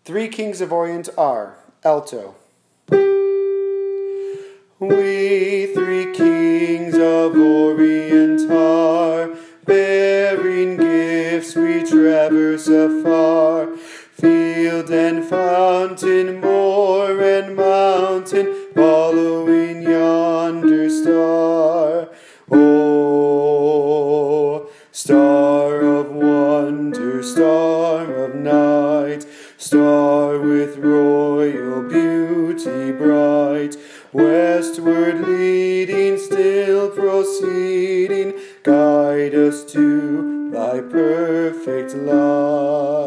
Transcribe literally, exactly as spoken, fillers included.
Three Kings of Orient are alto. We three kings of Orient are, bearing gifts we traverse afar. Field and fountain, moor and mountain, following yonder star. Oh, star of wonder, star of night, star with royal beauty bright, westward leading, still proceeding, guide us to thy perfect light.